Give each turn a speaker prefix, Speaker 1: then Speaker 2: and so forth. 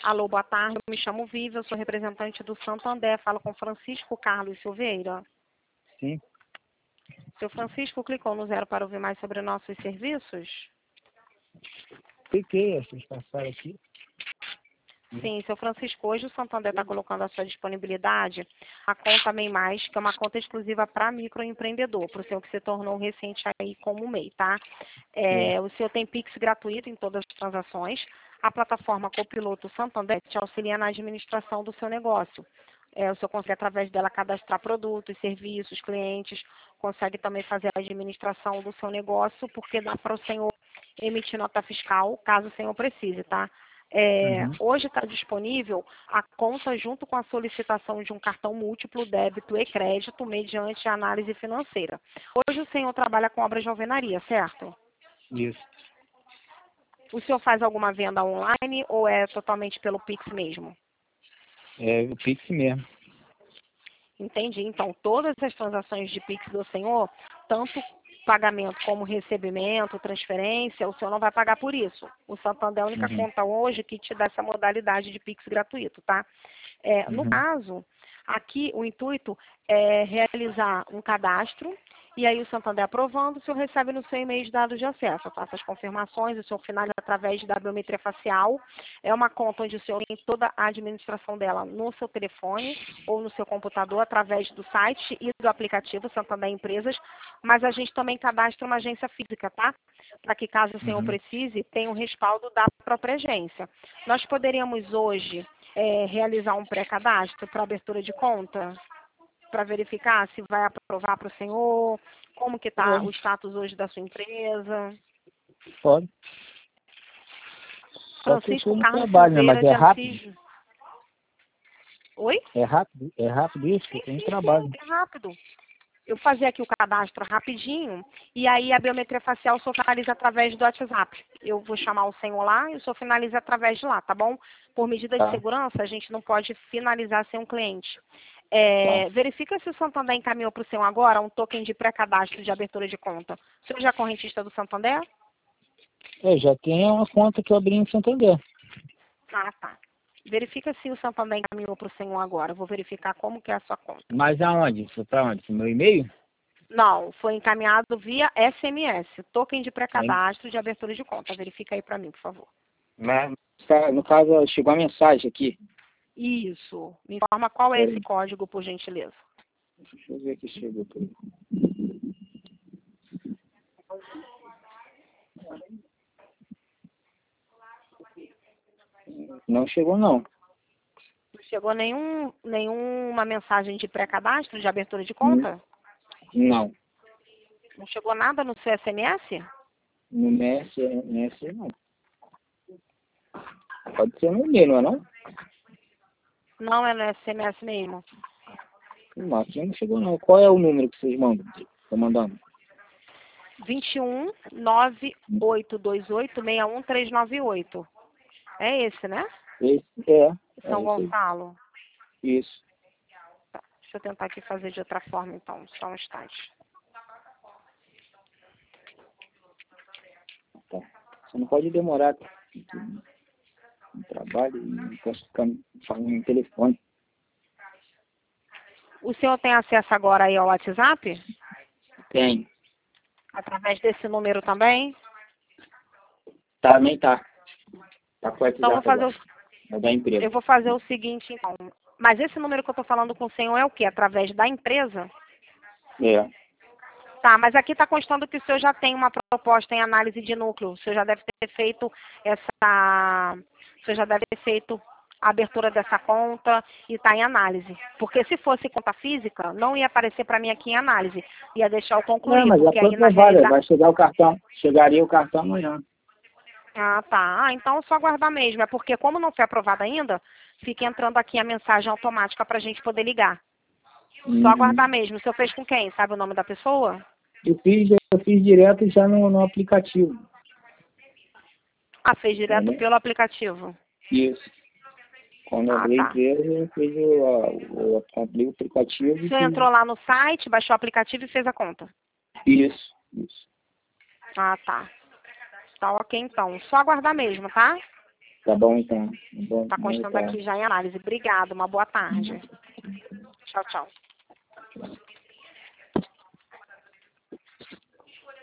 Speaker 1: Alô, boa tarde. Eu me chamo Viva, eu sou representante do Santander. Falo com Francisco Carlos Silveira.
Speaker 2: Sim.
Speaker 1: Seu Francisco clicou no 0 para ouvir mais sobre nossos serviços?
Speaker 2: Cliquei, vocês passaram aqui.
Speaker 1: Sim, seu Francisco, hoje o Santander está colocando à sua disponibilidade a conta MEI Mais, que é uma conta exclusiva para microempreendedor, para o senhor que se tornou recente aí como MEI, tá? O senhor tem Pix gratuito em todas as transações. A plataforma Copiloto Santander te auxilia na administração do seu negócio. O senhor consegue, através dela, cadastrar produtos, serviços, clientes, consegue também fazer a administração do seu negócio, porque dá para o senhor emitir nota fiscal, caso o senhor precise, tá? Hoje está disponível a conta junto com a solicitação de um cartão múltiplo, débito e crédito, mediante análise financeira. Hoje o senhor trabalha com obras de alvenaria, certo?
Speaker 2: Isso.
Speaker 1: O senhor faz alguma venda online ou é totalmente pelo Pix mesmo?
Speaker 2: É o Pix mesmo.
Speaker 1: Entendi. Então, todas as transações de Pix do senhor, tanto pagamento como recebimento, transferência, o senhor não vai pagar por isso. O Santander é a única conta hoje que te dá essa modalidade de Pix gratuito, tá? No caso, aqui o intuito é realizar um cadastro e aí o Santander aprovando, o senhor recebe no seu e-mail os dados de acesso. Eu faço as confirmações, o senhor finaliza através da biometria facial. É uma conta onde o senhor tem toda a administração dela no seu telefone ou no seu computador, através do site e do aplicativo Santander Empresas, mas a gente também cadastra uma agência física, tá? Para que, caso o senhor precise, tenha o respaldo da própria agência. Nós poderíamos hoje realizar um pré-cadastro para abertura de conta, para verificar se vai aprovar para o senhor, como que está o status hoje da sua empresa.
Speaker 2: Pode.
Speaker 1: Francisco Carlos
Speaker 2: trabalho,
Speaker 1: Silveira,
Speaker 2: mas é
Speaker 1: de
Speaker 2: rápido.
Speaker 1: Assis. Oi?
Speaker 2: É rápido isso, eu tenho trabalho.
Speaker 1: Sim, é rápido. Eu fazia aqui o cadastro rapidinho e aí a biometria facial o senhor finaliza através do WhatsApp. Eu vou chamar o senhor lá e o senhor finaliza através de lá, tá bom? Por medida de segurança, a gente não pode finalizar sem um cliente. Verifica se o Santander encaminhou para o senhor agora um token de pré-cadastro de abertura de conta. O senhor já é correntista do Santander?
Speaker 2: Eu já tenho uma conta que eu abri em Santander.
Speaker 1: Ah, tá. Verifica se o Santander encaminhou para o senhor agora. Eu vou verificar como que é a sua conta.
Speaker 2: Mas aonde? Foi para onde? Pro meu e-mail?
Speaker 1: Não, foi encaminhado via SMS, token de pré-cadastro de abertura de conta. Verifica aí para mim, por favor.
Speaker 2: Mas, no caso, chegou a mensagem aqui.
Speaker 1: Isso. Me informa qual é esse código, por gentileza.
Speaker 2: Deixa eu ver aqui, chegou tudo. Não chegou, não.
Speaker 1: Não chegou nenhuma mensagem de pré-cadastro de abertura de conta?
Speaker 2: Não.
Speaker 1: Não chegou nada no seu SMS?
Speaker 2: No Messenger não. Pode ser no e-mail, não é não?
Speaker 1: Não é no SMS mesmo.
Speaker 2: Não, aqui não chegou não. Qual é o número que vocês mandam? Estou mandando.
Speaker 1: 21 9828 61398. É esse, né?
Speaker 2: Esse é.
Speaker 1: São Gonçalo.
Speaker 2: Isso.
Speaker 1: Tá, deixa eu tentar aqui fazer de outra forma, então. Só um instante.
Speaker 2: Tá. Você não pode demorar no trabalho e não posso ficar falando no telefone.
Speaker 1: O senhor tem acesso agora aí ao WhatsApp?
Speaker 2: Tem.
Speaker 1: Através desse número também?
Speaker 2: Também tá. Tá com o WhatsApp
Speaker 1: Então,
Speaker 2: É da empresa.
Speaker 1: eu vou fazer o seguinte, então. Mas esse número que eu estou falando com o senhor é o quê? Através da empresa?
Speaker 2: É.
Speaker 1: Tá, mas aqui está constando que o senhor já tem uma proposta em análise de núcleo. O senhor já deve ter feito O senhor já deve ter feito a abertura dessa conta e está em análise. Porque se fosse conta física, não ia aparecer para mim aqui em análise. Ia deixar eu concluir.
Speaker 2: Não, mas
Speaker 1: porque
Speaker 2: já
Speaker 1: aí
Speaker 2: foi
Speaker 1: na
Speaker 2: aprovada.
Speaker 1: realidade...
Speaker 2: Vai chegar o cartão. Chegaria o cartão amanhã.
Speaker 1: Ah, tá. Ah, então só aguardar mesmo. É porque como não foi aprovada ainda, fica entrando aqui a mensagem automática para a gente poder ligar. Só aguardar mesmo. O senhor fez com quem? Sabe o nome da pessoa?
Speaker 2: Eu fiz direto já no aplicativo.
Speaker 1: Ah, fez direto pelo aplicativo.
Speaker 2: Isso. Quando eu abri a empresa, eu fiz abri o aplicativo.
Speaker 1: O senhor entrou lá no site, baixou o aplicativo e fez a conta?
Speaker 2: Isso.
Speaker 1: Ah, tá. Tá ok, então. Só aguardar mesmo, tá?
Speaker 2: Tá bom, então.
Speaker 1: Está constando aqui já em análise. Obrigada, uma boa tarde. Tchau, tchau.